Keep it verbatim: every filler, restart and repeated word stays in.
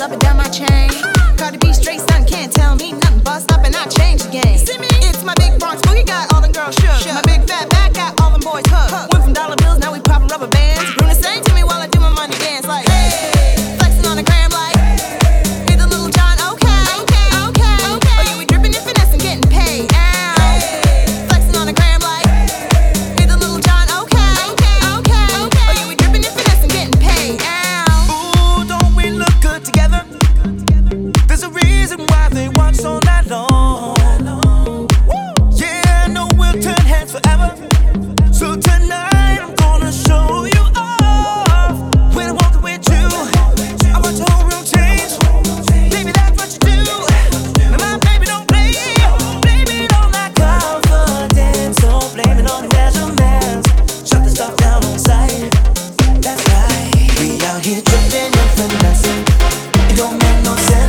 up and down my chain. Cardi B straight son can't tell me nothing. Bust up and I change the game. See me? It's my big Bronx boogie got all them girls shook. My big fat back got all them boys hooked. Went from dollar bills, now we popping rubber bands. Bruna sang to me while I do my money dance like, hey, flexing on the gram like, hey, the little John, okay, okay, okay, okay. Oh, you be dripping and finesse and getting paid. Ow. Flexing on the gram like, hey, the little John, okay, okay, okay, okay. Oh, you be dripping and finesse and getting paid. Ow. Ooh, don't we look good together? There's a reason why they watch so night long. Yeah, I know we'll turn heads forever. So tonight I'm gonna show you off. When I'm walking with you, I watch the whole room change. Baby, that's what you do. Now my baby don't play. Blame it on my confidence. Don't blame it on the measurements. Shut the stuff down on sight. That's right. We out here tripping and finessing. It don't make no sense.